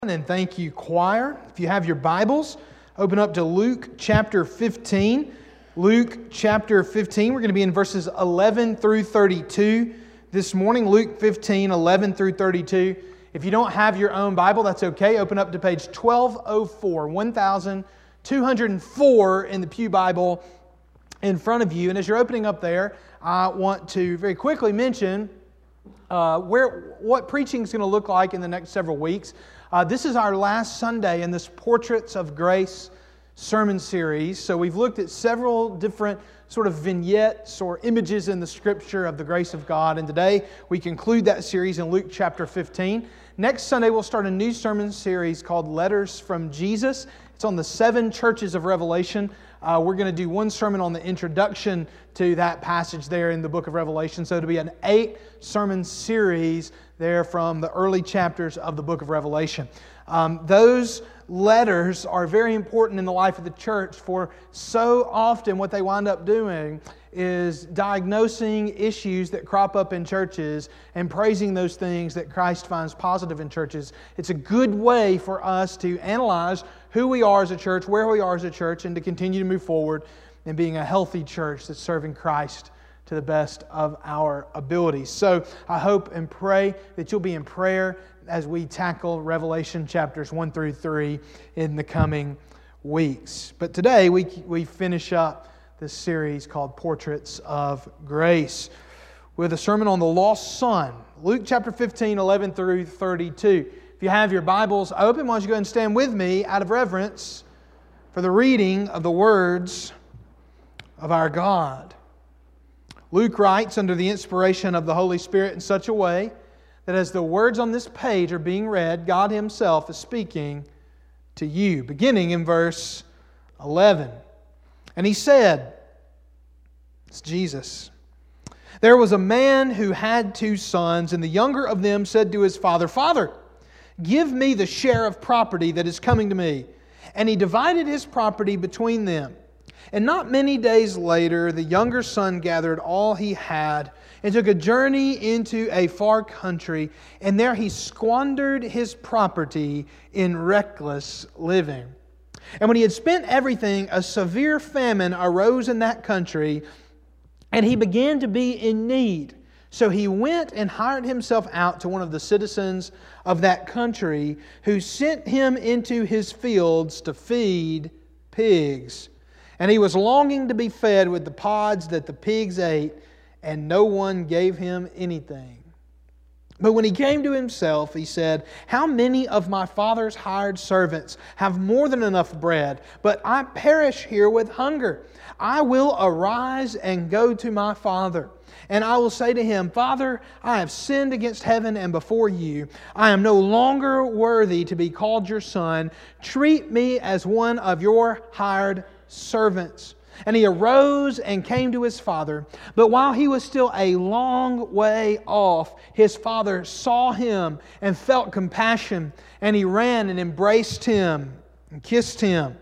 And thank you, choir. If you have your Bibles, open up to Luke chapter 15. Luke chapter 15, we're going to be in verses 11 through 32 this morning. Luke 15, 11 through 32. If you don't have your own Bible, that's okay. Open up to page 1204, 1204 in the Pew Bible in front of you. And as you're opening up there, I want to very quickly mention what preaching is going to look like in the next several weeks. This is our last Sunday in this Portraits of Grace sermon series. So we've looked at several different sort of vignettes or images in the Scripture of the grace of God. And today we conclude that series in Luke chapter 15. Next Sunday we'll start a new sermon series called Letters from Jesus. It's on the 7 churches of Revelation. We're going to do one sermon on the introduction to that passage there in the book of Revelation. So it'll be an 8-sermon series there from the early chapters of the book of Revelation. Those letters are very important in the life of the church, for so often what they wind up doing is diagnosing issues that crop up in churches and praising those things that Christ finds positive in churches. It's a good way for us to analyze who we are as a church, where we are as a church, and to continue to move forward in being a healthy church that's serving Christ to the best of our abilities. So I hope and pray that you'll be in prayer as we tackle Revelation chapters 1 through 3 in the coming weeks. But today we finish up this series called Portraits of Grace with a sermon on the lost son. Luke chapter 15, 11 through 32. If you have your Bibles open, why don't you go ahead and stand with me out of reverence for the reading of the words of our God. Luke writes under the inspiration of the Holy Spirit in such a way that as the words on this page are being read, God Himself is speaking to you, beginning in verse 11. And He said, it's Jesus, "There was a man who had 2 sons, and the younger of them said to his father, 'Father, give me the share of property that is coming to me.' And he divided his property between them. And not many days later, the younger son gathered all he had and took a journey into a far country, and there he squandered his property in reckless living. And when he had spent everything, a severe famine arose in that country, and he began to be in need. So he went and hired himself out to one of the citizens of that country, who sent him into his fields to feed pigs. And he was longing to be fed with the pods that the pigs ate, and no one gave him anything. But when he came to himself, he said, 'How many of my father's hired servants have more than enough bread, but I perish here with hunger? I will arise and go to my father. And I will say to him, Father, I have sinned against heaven and before you. I am no longer worthy to be called your son. Treat me as one of your hired servants.' And he arose and came to his father. But while he was still a long way off, his father saw him and felt compassion. And he ran and embraced him and kissed him.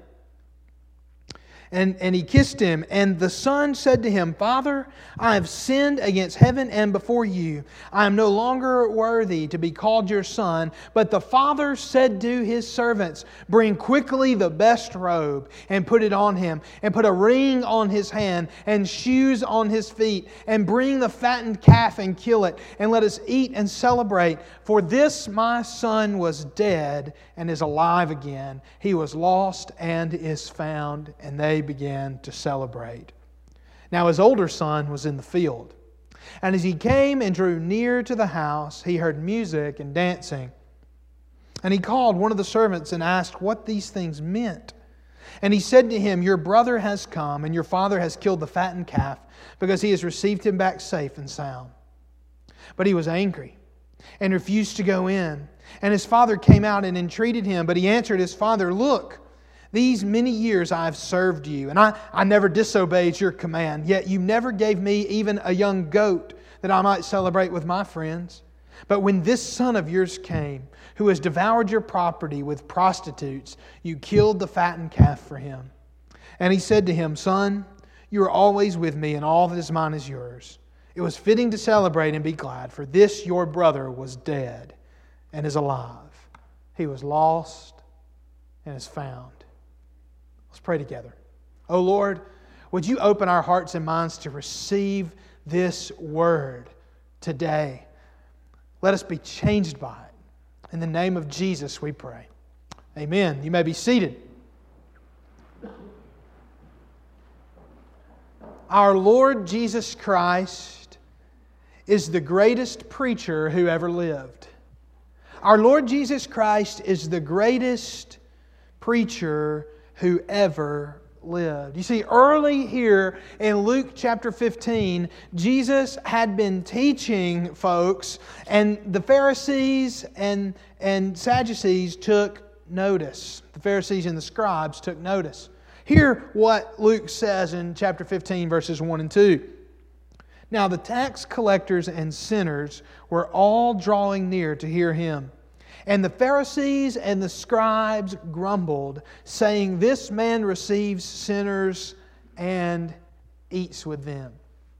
And he kissed him. And the son said to him, Father, I have sinned against heaven and before you. I am no longer worthy to be called your son. But the father said to his servants, Bring quickly the best robe and put it on him, and put a ring on his hand and shoes on his feet, and bring the fattened calf and kill it, and let us eat and celebrate. For this my son was dead and is alive again. He was lost and is found.' And they began to celebrate. Now his older son was in the field. And as he came and drew near to the house, he heard music and dancing. And he called one of the servants and asked what these things meant. And he said to him, Your brother has come, and your father has killed the fattened calf, because he has received him back safe and sound. But he was angry and refused to go in. And his father came out and entreated him. But he answered his father, Look, these many years I have served you, and I never disobeyed your command. Yet you never gave me even a young goat that I might celebrate with my friends. But when this son of yours came, who has devoured your property with prostitutes, you killed the fattened calf for him.' And he said to him, Son, you are always with me, and all that is mine is yours. It was fitting to celebrate and be glad, for this your brother was dead and is alive. he was lost and is found. Let's pray together. Oh Lord, would you open our hearts and minds to receive this word today? Let us be changed by it. In the name of Jesus we pray. Amen. You may be seated. Our Lord Jesus Christ is the greatest preacher who ever lived. Our Lord Jesus Christ is the greatest preacher who ever lived. You see, early here in Luke chapter 15, Jesus had been teaching folks, and the Pharisees and Sadducees took notice. The Pharisees and the scribes took notice. Hear what Luke says in chapter 15, verses 1 and 2. Now the tax collectors and sinners were all drawing near to hear him. And the Pharisees and the scribes grumbled, saying, "This man receives sinners and eats with them."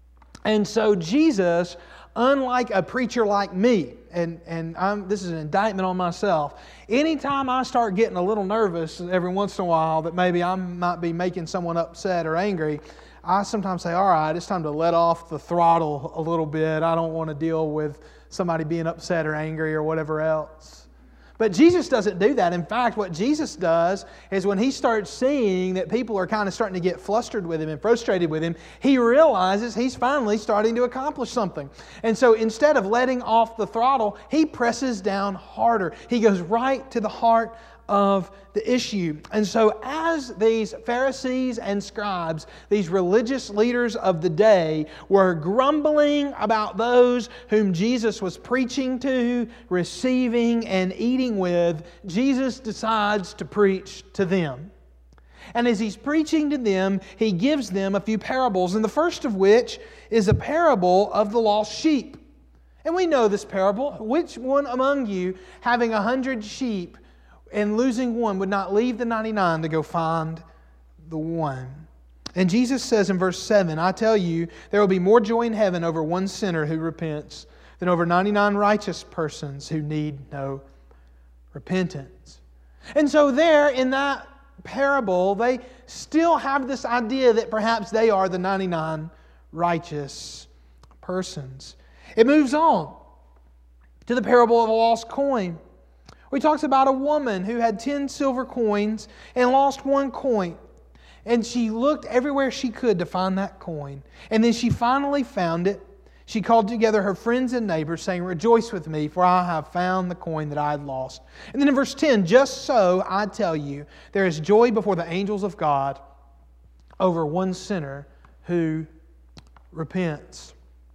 And so Jesus, unlike a preacher like me, and this is an indictment on myself, anytime I start getting a little nervous every once in a while that maybe I might be making someone upset or angry, I sometimes say, all right, it's time to let off the throttle a little bit. I don't want to deal with somebody being upset or angry or whatever else. But Jesus doesn't do that. In fact, what Jesus does is when He starts seeing that people are kind of starting to get flustered with Him and frustrated with Him, He realizes He's finally starting to accomplish something. And so instead of letting off the throttle, He presses down harder. He goes right to the heart of the issue. And so as these Pharisees and scribes, these religious leaders of the day, were grumbling about those whom Jesus was preaching to, receiving, and eating with, Jesus decides to preach to them. And as He's preaching to them, He gives them a few parables, and the first of which is a parable of the lost sheep. And we know this parable. Which one among you, having 100 sheep, and losing one, would not leave the 99 to go find the one? And Jesus says in verse 7, I tell you, there will be more joy in heaven over one sinner who repents than over 99 righteous persons who need no repentance. And so there in that parable, they still have this idea that perhaps they are the 99 righteous persons. It moves on to the parable of the lost coin. He talks about a woman who had 10 silver coins and lost one coin. And she looked everywhere she could to find that coin. And then she finally found it. She called together her friends and neighbors, saying, "Rejoice with me, for I have found the coin that I had lost." And then in verse 10, just so I tell you, there is joy before the angels of God over one sinner who repents.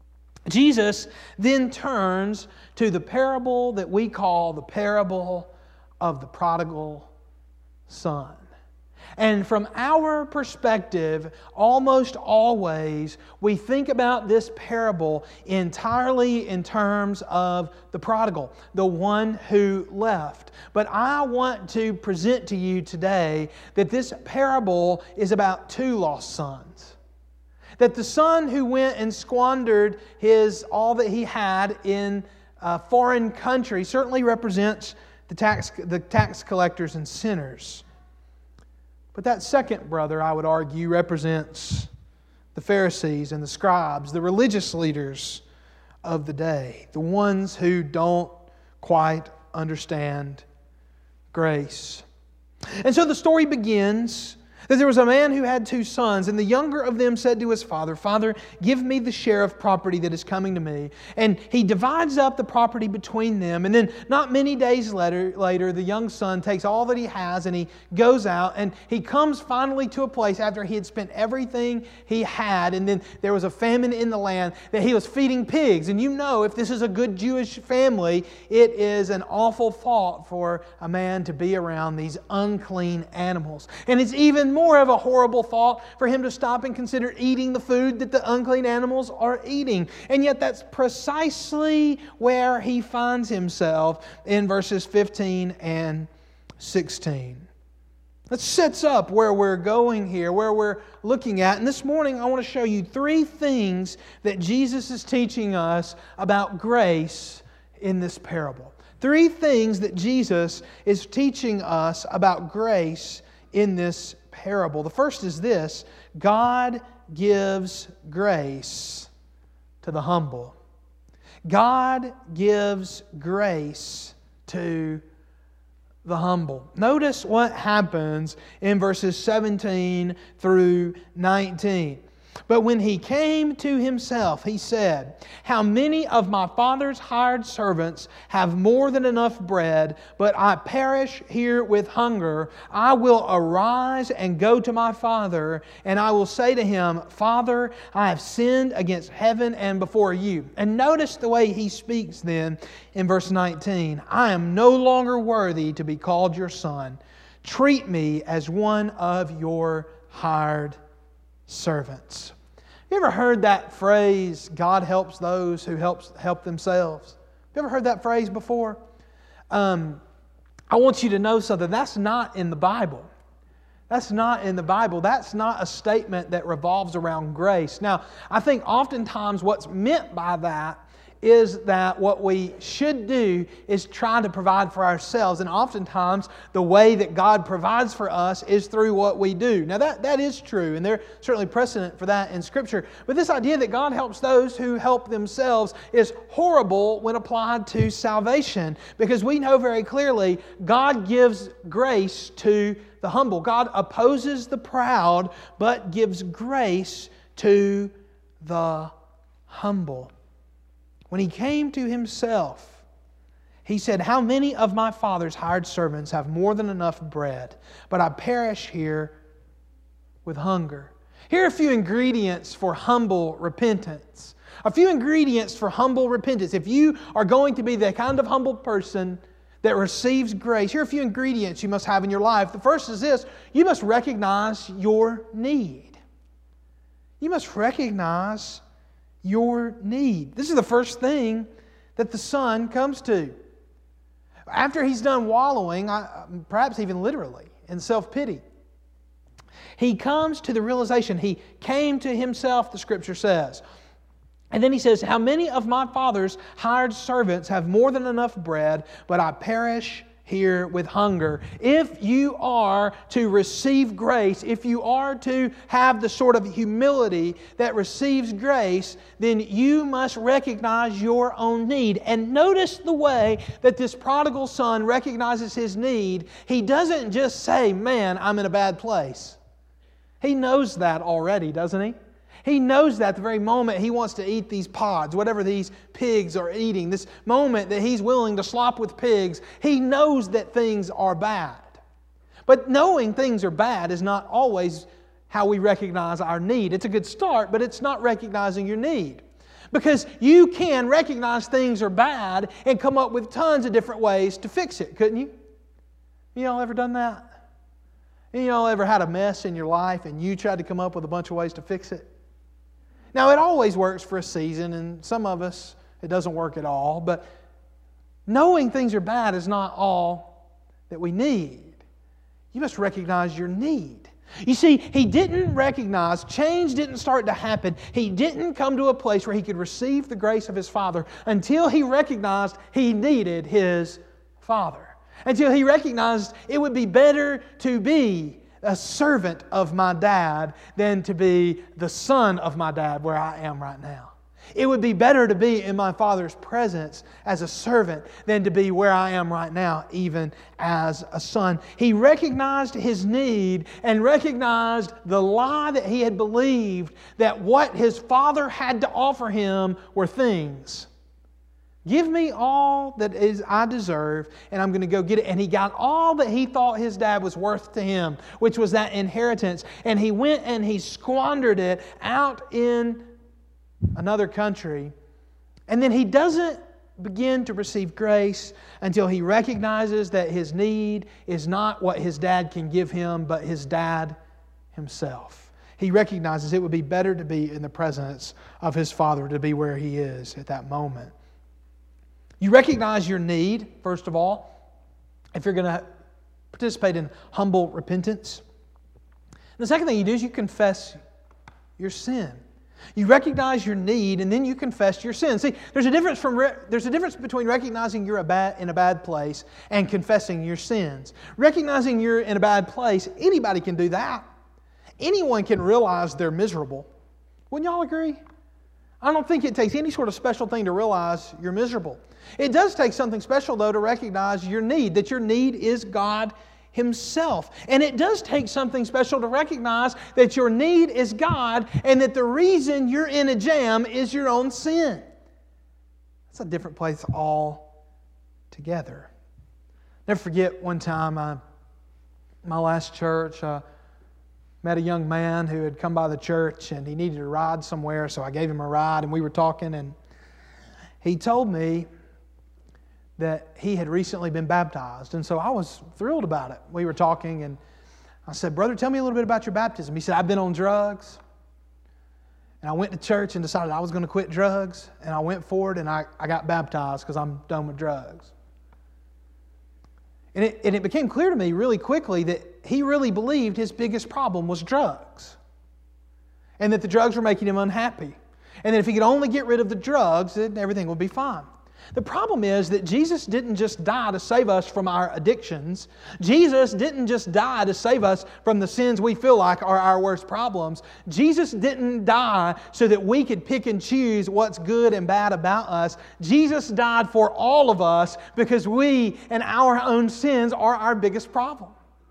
Jesus then turns to the parable that we call the parable of the prodigal son. And from our perspective, almost always, we think about this parable entirely in terms of the prodigal, the one who left. But I want to present to you today that this parable is about two lost sons. That the son who went and squandered all that he had in a foreign country certainly represents the tax collectors and sinners. But that second brother, I would argue, represents the Pharisees and the scribes, the religious leaders of the day, the ones who don't quite understand grace. And so the story begins that there was a man who had 2 sons, and the younger of them said to his father, "Father, give me the share of property that is coming to me." And he divides up the property between them. And then not many days later, the young son takes all that he has and he goes out, and he comes finally to a place after he had spent everything he had, and then there was a famine in the land, that he was feeding pigs. And you know, if this is a good Jewish family, it is an awful thought for a man to be around these unclean animals. And it's even more of a horrible thought for him to stop and consider eating the food that the unclean animals are eating. And yet that's precisely where he finds himself in verses 15 and 16. That sets up where we're going here, where we're looking at. And this morning I want to show you 3 things that Jesus is teaching us about grace in this parable. Three things that Jesus is teaching us about grace in this parable. The first is this: God gives grace to the humble. God gives grace to the humble. Notice what happens in verses 17 through 19. But when he came to himself, he said, "How many of my father's hired servants have more than enough bread, but I perish here with hunger? I will arise and go to my father, and I will say to him, Father, I have sinned against heaven and before you." And notice the way he speaks then in verse 19. "I am no longer worthy to be called your son. Treat me as one of your hired servants." You ever heard that phrase, God helps those who help themselves? You ever heard that phrase before? I want you to know something. That's not in the Bible. That's not in the Bible. That's not a statement that revolves around grace. Now, I think oftentimes what's meant by that is that what we should do is try to provide for ourselves. And oftentimes, the way that God provides for us is through what we do. Now, that is true, and there's certainly precedent for that in Scripture. But this idea that God helps those who help themselves is horrible when applied to salvation, because we know very clearly God gives grace to the humble. God opposes the proud, but gives grace to the humble. When he came to himself, he said, "How many of my father's hired servants have more than enough bread, but I perish here with hunger?" Here are a few ingredients for humble repentance. A few ingredients for humble repentance. If you are going to be the kind of humble person that receives grace, here are a few ingredients you must have in your life. The first is this: you must recognize your need. You must recognize your need. This is the first thing that the Son comes to. After he's done wallowing, perhaps even literally, in self-pity, he comes to the realization. He came to himself, the Scripture says. And then he says, "How many of my father's hired servants have more than enough bread, but I perish here with hunger?" If you are to receive grace, if you are to have the sort of humility that receives grace, then you must recognize your own need. And notice the way that this prodigal son recognizes his need. He doesn't just say, "Man, I'm in a bad place." He knows that already, doesn't he? He knows that the very moment he wants to eat these pods, whatever these pigs are eating, this moment that he's willing to slop with pigs, he knows that things are bad. But knowing things are bad is not always how we recognize our need. It's a good start, but it's not recognizing your need. Because you can recognize things are bad and come up with tons of different ways to fix it, couldn't you? You all ever done that? You all ever had a mess in your life and you tried to come up with a bunch of ways to fix it? Now, it always works for a season, and some of us, it doesn't work at all. But knowing things are bad is not all that we need. You must recognize your need. You see, he didn't recognize, change didn't start to happen. He didn't come to a place where he could receive the grace of his Father until he recognized he needed his Father. Until he recognized it would be better to be a servant of my dad than to be the son of my dad where I am right now. It would be better to be in my Father's presence as a servant than to be where I am right now, even as a son. He recognized his need and recognized the lie that he had believed, that what his Father had to offer him were things. Give me all that is I deserve, and I'm going to go get it. And he got all that he thought his dad was worth to him, which was that inheritance. And he went and he squandered it out in another country. And then he doesn't begin to receive grace until he recognizes that his need is not what his dad can give him, but his dad himself. He recognizes it would be better to be in the presence of his Father, to be where he is at that moment. You recognize your need, first of all, if you're going to participate in humble repentance. And the second thing you do is you confess your sin. You recognize your need, and then you confess your sin. See, there's a difference between recognizing you're in a bad place and confessing your sins. Recognizing you're in a bad place, anybody can do that. Anyone can realize they're miserable. Wouldn't y'all agree? I don't think it takes any sort of special thing to realize you're miserable. It does take something special, though, to recognize your need, that your need is God Himself. And it does take something special to recognize that your need is God and that the reason you're in a jam is your own sin. That's a different place altogether. Never forget one time, my last church, met a young man who had come by the church and he needed a ride somewhere, so I gave him a ride and we were talking, and he told me that he had recently been baptized. And so I was thrilled about it. We were talking and I said, "Brother, tell me a little bit about your baptism." He said, "I've been on drugs. And I went to church and decided I was going to quit drugs. And I went forward and I got baptized because I'm done with drugs." And it became clear to me really quickly that he really believed his biggest problem was drugs. And that the drugs were making him unhappy. And that if he could only get rid of the drugs, then everything would be fine. The problem is that Jesus didn't just die to save us from our addictions. Jesus didn't just die to save us from the sins we feel like are our worst problems. Jesus didn't die so that we could pick and choose what's good and bad about us. Jesus died for all of us because we and our own sins are our biggest problem.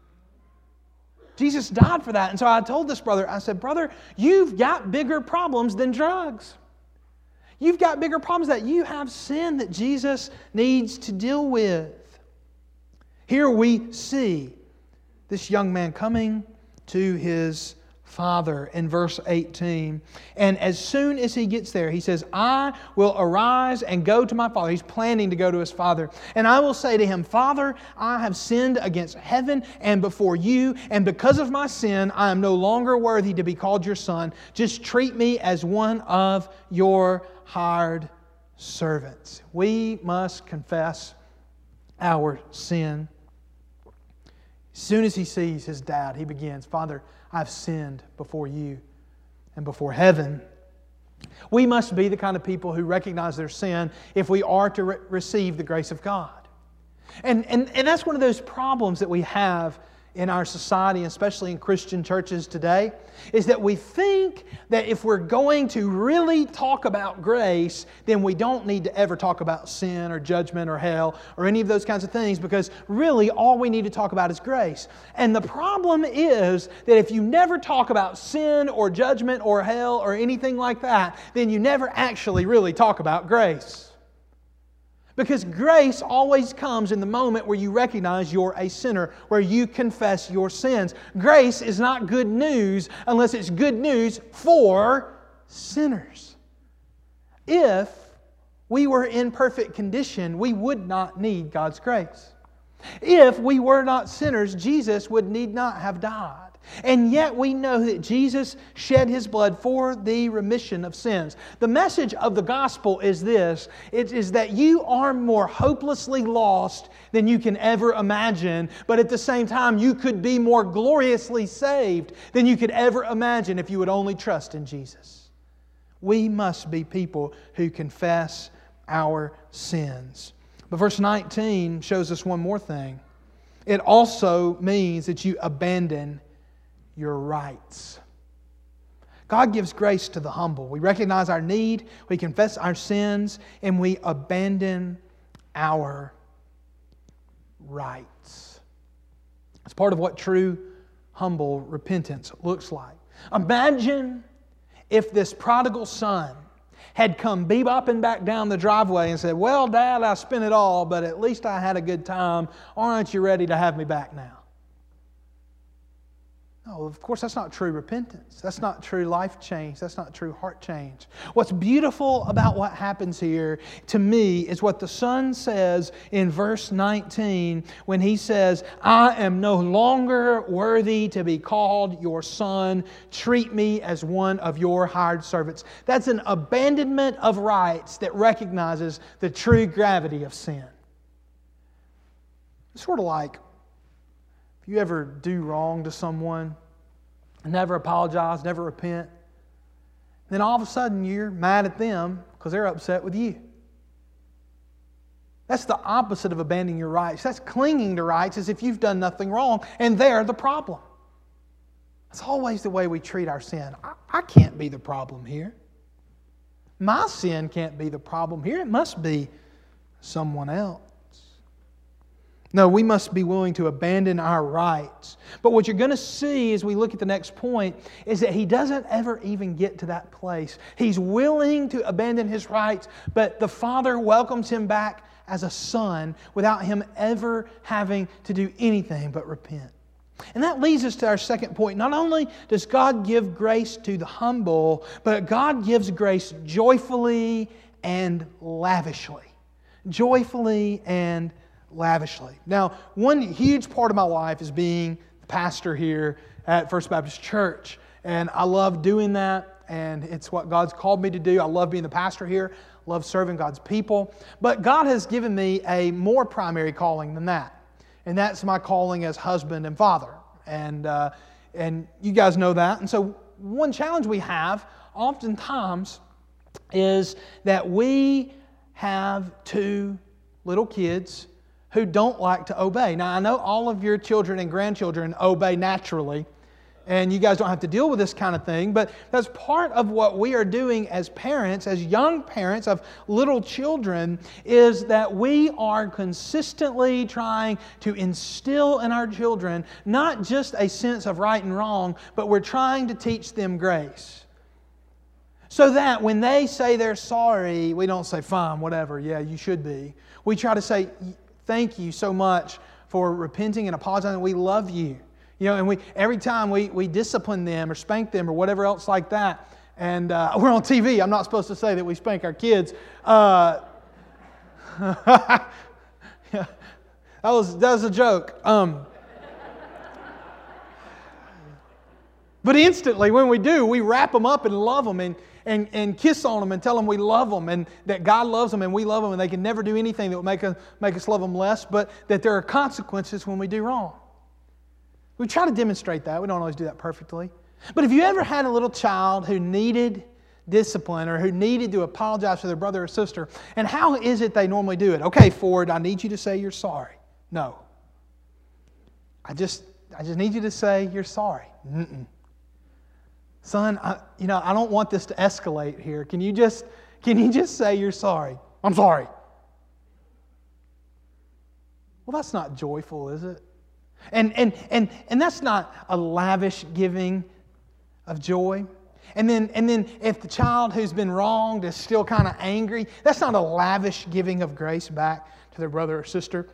Jesus died for that. And so I told this brother, I said, "Brother, you've got bigger problems than drugs. You've got bigger problems, that you have sin that Jesus needs to deal with." Here we see this young man coming to his father in verse 18. And as soon as he gets there, he says, "I will arise and go to my father." He's planning to go to his father. "And I will say to him, Father, I have sinned against heaven and before you, and because of my sin, I am no longer worthy to be called your son. Just treat me as one of your hired servants." We must confess our sin. As soon as he sees his dad, he begins, "Father, I've sinned before you and before heaven." We must be the kind of people who recognize their sin if we are to receive the grace of God. And that's one of those problems that we have in our society, especially in Christian churches today, is that we think that if we're going to really talk about grace, then we don't need to ever talk about sin or judgment or hell or any of those kinds of things, because really all we need to talk about is grace. And the problem is that if you never talk about sin or judgment or hell or anything like that, then you never actually really talk about grace. Because grace always comes in the moment where you recognize you're a sinner, where you confess your sins. Grace is not good news unless it's good news for sinners. If we were in perfect condition, we would not need God's grace. If we were not sinners, Jesus would need not have died. And yet we know that Jesus shed His blood for the remission of sins. The message of the gospel is this. It is that you are more hopelessly lost than you can ever imagine, but at the same time you could be more gloriously saved than you could ever imagine if you would only trust in Jesus. We must be people who confess our sins. But verse 19 shows us one more thing. It also means that you abandon your rights. God gives grace to the humble. We recognize our need, we confess our sins, and we abandon our rights. It's part of what true, humble repentance looks like. Imagine if this prodigal son had come bebopping back down the driveway and said, "Well, Dad, I spent it all, but at least I had a good time. Aren't you ready to have me back now?" No, of course, that's not true repentance. That's not true life change. That's not true heart change. What's beautiful about what happens here, to me, is what the Son says in verse 19 when He says, "I am no longer worthy to be called your son. Treat me as one of your hired servants." That's an abandonment of rights that recognizes the true gravity of sin. It's sort of like, if you ever do wrong to someone, never apologize, never repent, Then all of a sudden you're mad at them because they're upset with you. That's the opposite of abandoning your rights. That's clinging to rights as if you've done nothing wrong and they're the problem. That's always the way we treat our sin. I can't be the problem here. My sin can't be the problem here. It must be someone else. No, we must be willing to abandon our rights. But what you're going to see as we look at the next point is that he doesn't ever even get to that place. He's willing to abandon his rights, but the Father welcomes him back as a son without him ever having to do anything but repent. And that leads us to our second point. Not only does God give grace to the humble, but God gives grace joyfully and lavishly. Joyfully and lavishly. Now, one huge part of my life is being the pastor here at First Baptist Church. And I love doing that, and it's what God's called me to do. I love being the pastor here. I love serving God's people. But God has given me a more primary calling than that. And that's my calling as husband and father. And you guys know that. And so one challenge we have oftentimes is that we have two little kids who don't like to obey. Now, I know all of your children and grandchildren obey naturally, and you guys don't have to deal with this kind of thing, but that's part of what we are doing as parents, as young parents of little children, is that we are consistently trying to instill in our children not just a sense of right and wrong, but we're trying to teach them grace. So that when they say they're sorry, we don't say, fine, whatever, yeah, you should be. We try to say, thank you so much for repenting and apologizing. We love you. You know, and every time we discipline them or spank them or whatever else like that, and we're on TV. I'm not supposed to say that we spank our kids. That was a joke. But instantly, when we do, we wrap them up and love them and kiss on them and tell them we love them and that God loves them and we love them and they can never do anything that will make us love them less, but that there are consequences when we do wrong. We try to demonstrate that. We don't always do that perfectly. But if you ever had a little child who needed discipline or who needed to apologize to their brother or sister, and how is it they normally do it? Okay, Ford, I need you to say you're sorry. No. I just need you to say you're sorry. Mm-mm. Son, I don't want this to escalate here. Can you just say you're sorry? I'm sorry. Well, that's not joyful, is it? And that's not a lavish giving of joy. And then if the child who's been wronged is still kind of angry, that's not a lavish giving of grace back to their brother or sister.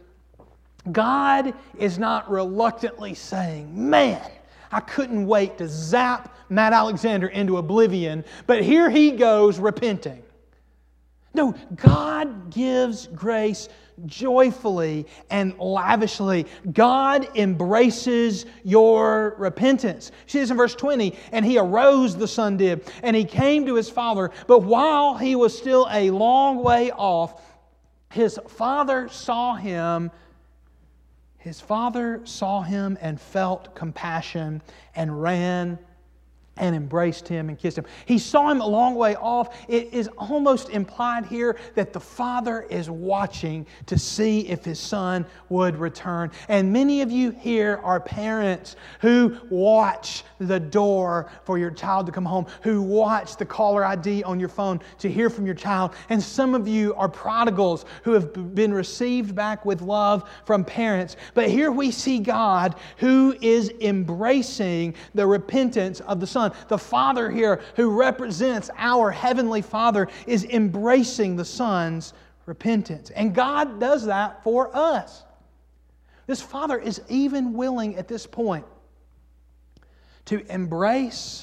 God is not reluctantly saying, man, I couldn't wait to zap Matt Alexander into oblivion, but here he goes repenting. No, God gives grace joyfully and lavishly. God embraces your repentance. See this in verse 20. And he arose, the son did, and he came to his father. But while he was still a long way off, his father saw him. His father saw him and felt compassion and ran and embraced him and kissed him. He saw him a long way off. It is almost implied here that the father is watching to see if his son would return. And many of you here are parents who watch the door for your child to come home, who watch the caller ID on your phone to hear from your child. And some of you are prodigals who have been received back with love from parents. But here we see God who is embracing the repentance of the son. The Father here, who represents our Heavenly Father, is embracing the Son's repentance. And God does that for us. This Father is even willing at this point to embrace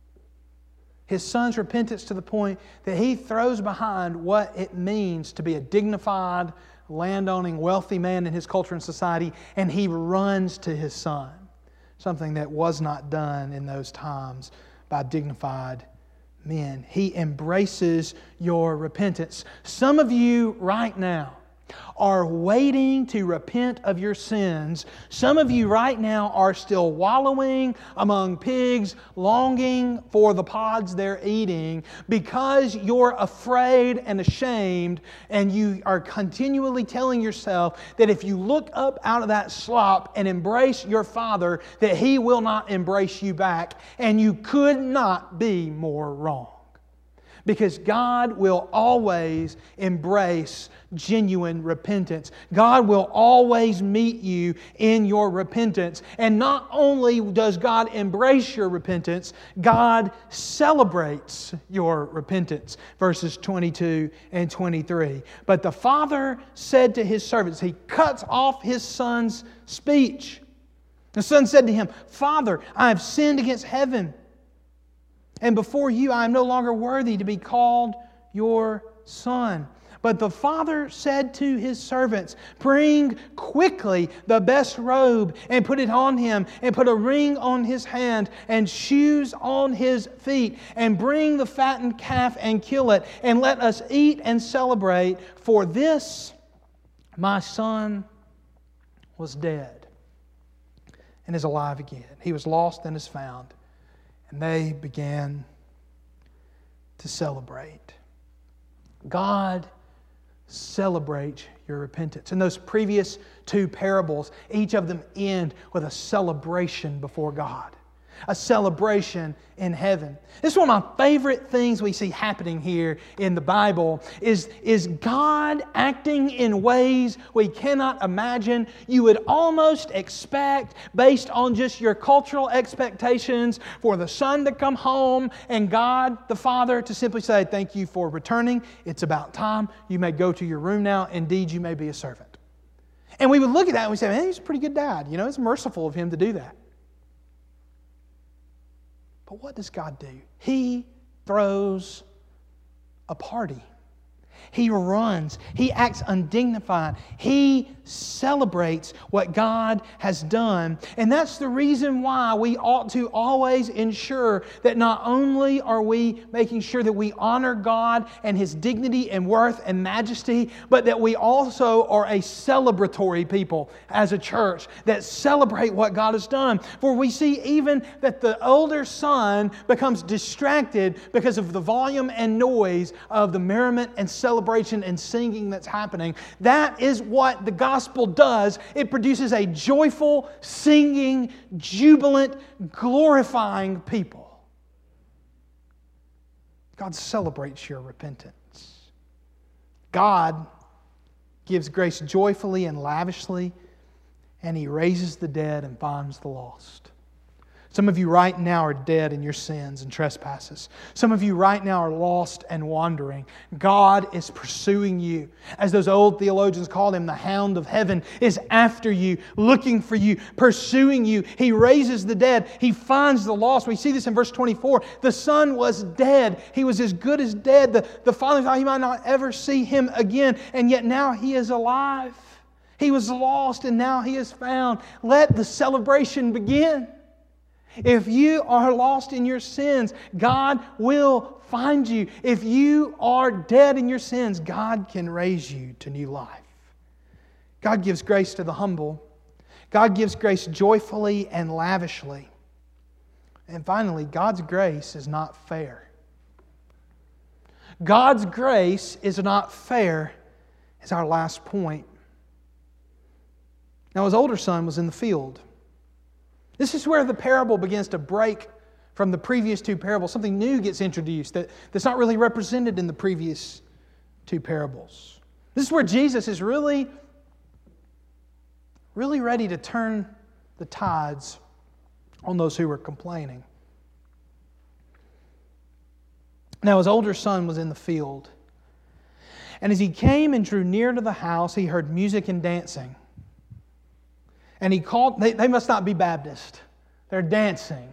His Son's repentance to the point that He throws behind what it means to be a dignified, landowning, wealthy man in His culture and society, and He runs to His Son. Something that was not done in those times by dignified men. He embraces your repentance. Some of you right now are waiting to repent of your sins. Some of you right now are still wallowing among pigs, longing for the pods they're eating because you're afraid and ashamed, and you are continually telling yourself that if you look up out of that slop and embrace your Father, that He will not embrace you back, and you could not be more wrong. Because God will always embrace genuine repentance. God will always meet you in your repentance. And not only does God embrace your repentance, God celebrates your repentance. Verses 22 and 23. But the father said to his servants, he cuts off his son's speech. The son said to him, Father, I have sinned against heaven, and before you I am no longer worthy to be called your son. But the father said to his servants, bring quickly the best robe and put it on him, and put a ring on his hand and shoes on his feet, and bring the fattened calf and kill it, and let us eat and celebrate. For this my son was dead and is alive again. He was lost and is found. And they began to celebrate. God celebrates your repentance. In those previous two parables, each of them end with a celebration before God. A celebration in heaven. This is one of my favorite things we see happening here in the Bible is God acting in ways we cannot imagine. You would almost expect, based on just your cultural expectations, for the son to come home and God, the Father, to simply say, thank you for returning. It's about time. You may go to your room now. Indeed, you may be a servant. And we would look at that and we say, man, he's a pretty good dad. You know, it's merciful of him to do that. But what does God do? He throws a party. He runs. He acts undignified. He celebrates what God has done. And that's the reason why we ought to always ensure that not only are we making sure that we honor God and His dignity and worth and majesty, but that we also are a celebratory people as a church that celebrate what God has done. For we see even that the older son becomes distracted because of the volume and noise of the merriment and celebration and singing that's happening. That is what the gospel does. It produces a joyful, singing, jubilant, glorifying people. God celebrates your repentance. God gives grace joyfully and lavishly, and He raises the dead and finds the lost. Some of you right now are dead in your sins and trespasses. Some of you right now are lost and wandering. God is pursuing you. As those old theologians called Him, the hound of heaven is after you, looking for you, pursuing you. He raises the dead. He finds the lost. We see this in verse 24. The son was dead. He was as good as dead. The father thought he might not ever see him again, and yet now he is alive. He was lost and now he is found. Let the celebration begin. If you are lost in your sins, God will find you. If you are dead in your sins, God can raise you to new life. God gives grace to the humble. God gives grace joyfully and lavishly. And finally, God's grace is not fair. God's grace is not fair is our last point. Now, his older son was in the field. This is where the parable begins to break from the previous two parables. Something new gets introduced that's not really represented in the previous two parables. This is where Jesus is really ready to turn the tides on those who were complaining. Now his older son was in the field. And as he came and drew near to the house, he heard music and dancing. And he called, they must not be Baptist. They're dancing.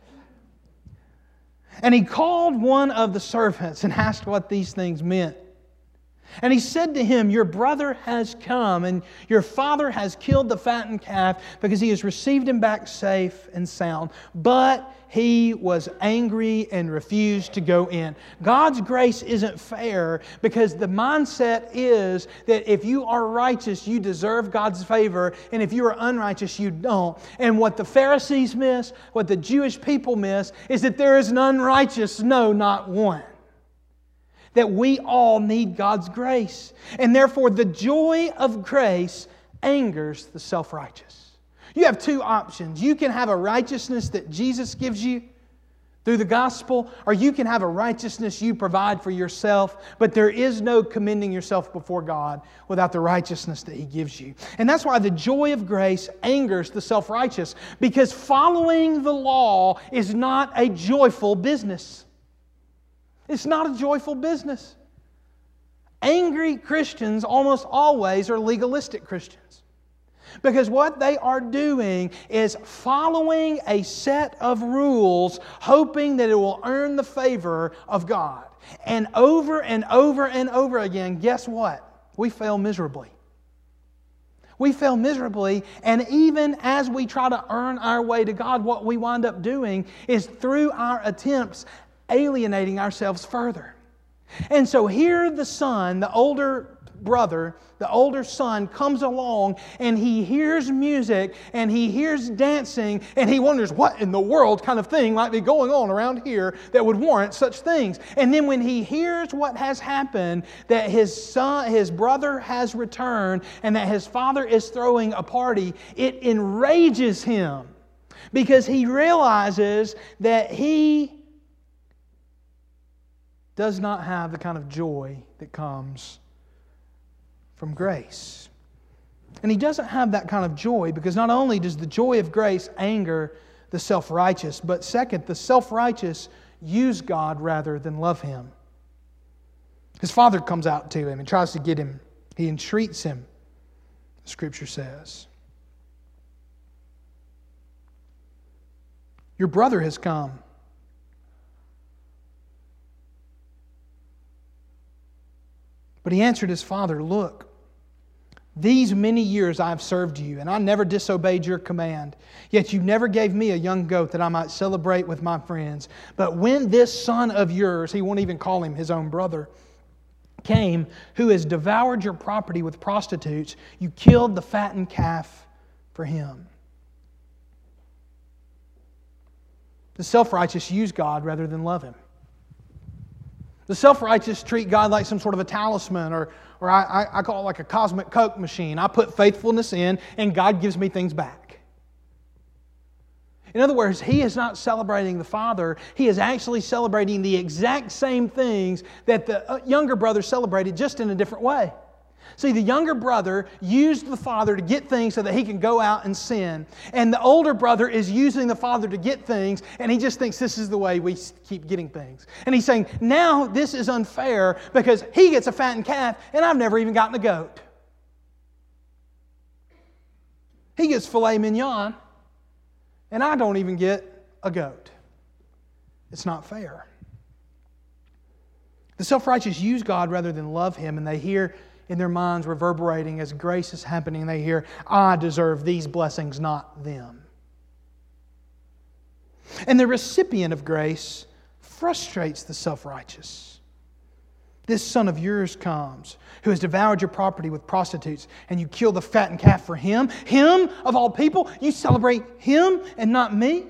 And he called one of the servants and asked what these things meant. And he said to him, your brother has come, and your father has killed the fattened calf because he has received him back safe and sound. But he was angry and refused to go in. God's grace isn't fair because the mindset is that if you are righteous, you deserve God's favor, and if you are unrighteous, you don't. And what the Pharisees miss, what the Jewish people miss, is that there is an unrighteous, no, not one. That we all need God's grace. And therefore, the joy of grace angers the self-righteous. You have two options. You can have a righteousness that Jesus gives you through the gospel, or you can have a righteousness you provide for yourself, but there is no commending yourself before God without the righteousness that He gives you. And that's why the joy of grace angers the self-righteous, because following the law is not a joyful business. It's not a joyful business. Angry Christians almost always are legalistic Christians. Because what they are doing is following a set of rules, hoping that it will earn the favor of God. And over and over and over again, guess what? We fail miserably. We fail miserably, and even as we try to earn our way to God, what we wind up doing is through our attempts alienating ourselves further. And so here the son, the older brother, the older son comes along and he hears music and he hears dancing and he wonders what in the world kind of thing might be going on around here that would warrant such things. And then when he hears what has happened, that his brother has returned and that his father is throwing a party, it enrages him because he realizes that he does not have the kind of joy that comes from grace. And he doesn't have that kind of joy because not only does the joy of grace anger the self-righteous, but second, the self-righteous use God rather than love Him. His father comes out to him and tries to get him. He entreats him, the Scripture says. Your brother has come. But he answered his father, look, these many years I have served you, and I never disobeyed your command. Yet you never gave me a young goat that I might celebrate with my friends. But when this son of yours, he won't even call him his own brother, came, who has devoured your property with prostitutes, you killed the fattened calf for him. The self-righteous use God rather than love Him. The self-righteous treat God like some sort of a talisman, or I call it like a cosmic Coke machine. I put faithfulness in, and God gives me things back. In other words, he is not celebrating the Father. He is actually celebrating the exact same things that the younger brother celebrated, just in a different way. See, the younger brother used the father to get things so that he can go out and sin. And the older brother is using the father to get things, and he just thinks this is the way we keep getting things. And he's saying, now this is unfair because he gets a fattened calf and I've never even gotten a goat. He gets filet mignon and I don't even get a goat. It's not fair. The self-righteous use God rather than love Him, and they hear in their minds reverberating as grace is happening, they hear, I deserve these blessings, not them. And the recipient of grace frustrates the self-righteous. This son of yours comes, who has devoured your property with prostitutes, and you kill the fattened calf for him. Him, of all people, you celebrate him and not me?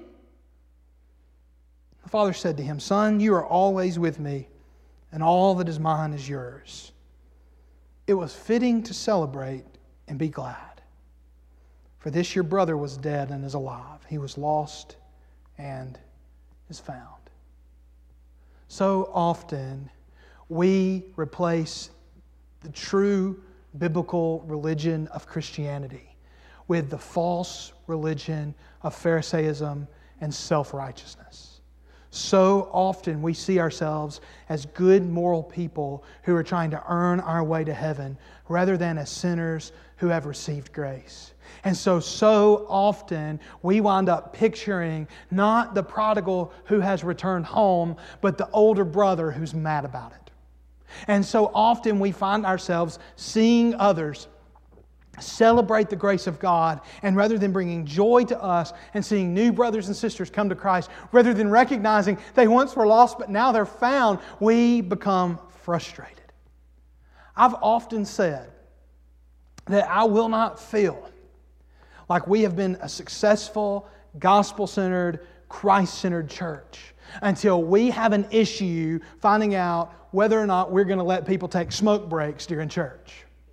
The father said to him, Son, you are always with me, and all that is mine is yours. It was fitting to celebrate and be glad. For this your brother was dead and is alive. He was lost and is found. So often we replace the true biblical religion of Christianity with the false religion of Pharisaism and self-righteousness. So often we see ourselves as good moral people who are trying to earn our way to heaven rather than as sinners who have received grace. And so often we wind up picturing not the prodigal who has returned home, but the older brother who's mad about it. And so often we find ourselves seeing others celebrate the grace of God, and rather than bringing joy to us and seeing new brothers and sisters come to Christ, rather than recognizing they once were lost but now they're found, we become frustrated. I've often said that I will not feel like we have been a successful, gospel-centered, Christ-centered church until we have an issue finding out whether or not we're going to let people take smoke breaks during church.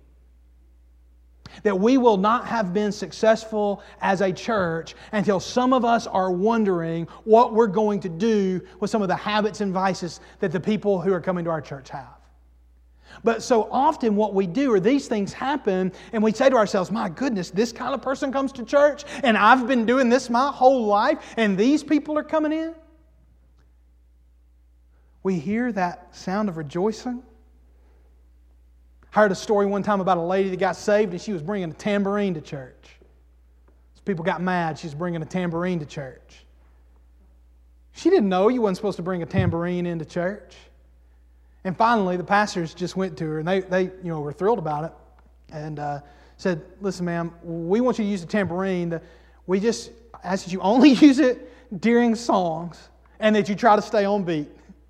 That we will not have been successful as a church until some of us are wondering what we're going to do with some of the habits and vices that the people who are coming to our church have. But so often what we do are these things happen and we say to ourselves, my goodness, this kind of person comes to church and I've been doing this my whole life and these people are coming in. We hear that sound of rejoicing. I heard a story one time about a lady that got saved and she was bringing a tambourine to church. So people got mad. She was bringing a tambourine to church. She didn't know you weren't supposed to bring a tambourine into church. And finally, the pastors just went to her and they were thrilled about it and said, listen, ma'am, we want you to use the tambourine. We just ask that you only use it during songs and that you try to stay on beat.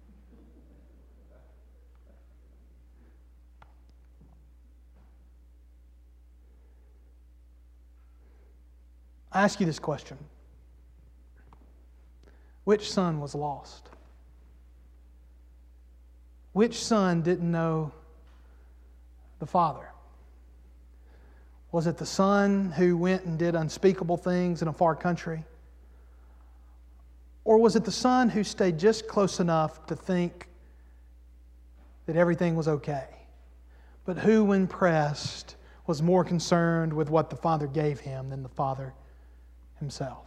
I ask you this question. Which son was lost? Which son didn't know the Father? Was it the son who went and did unspeakable things in a far country? Or was it the son who stayed just close enough to think that everything was okay, but who, when pressed, was more concerned with what the Father gave him than the Father himself?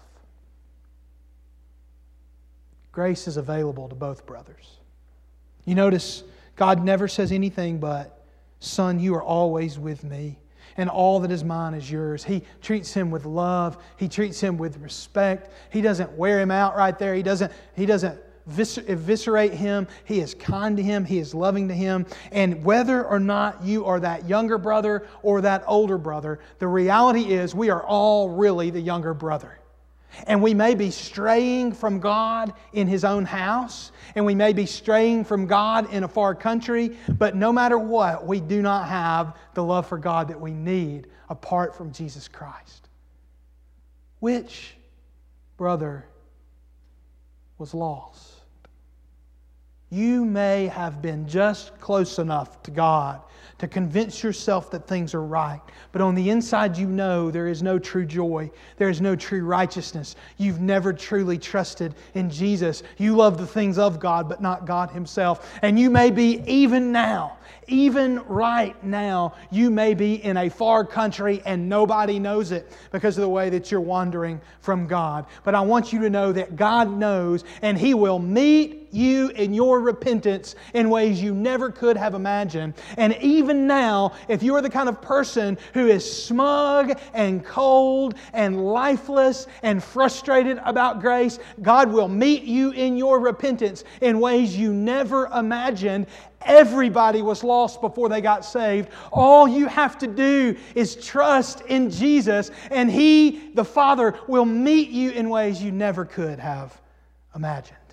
Grace is available to both brothers. You notice God never says anything but, son, you are always with me, and all that is mine is yours. He treats him with love. He treats him with respect. He doesn't wear him out right there. He doesn't eviscerate him. He is kind to him. He is loving to him. And whether or not you are that younger brother or that older brother, the reality is we are all really the younger brother. And we may be straying from God in His own house, and we may be straying from God in a far country, but no matter what, we do not have the love for God that we need apart from Jesus Christ. Which brother was lost? You may have been just close enough to God to convince yourself that things are right. But on the inside you know there is no true joy. There is no true righteousness. You've never truly trusted in Jesus. You love the things of God, but not God Himself. And you may be even right now, you may be in a far country and nobody knows it because of the way that you're wandering from God. But I want you to know that God knows, and He will meet you in your repentance in ways you never could have imagined. And even now, if you are the kind of person who is smug and cold and lifeless and frustrated about grace, God will meet you in your repentance in ways you never imagined. Everybody was lost before they got saved. All you have to do is trust in Jesus, and He, the Father, will meet you in ways you never could have imagined.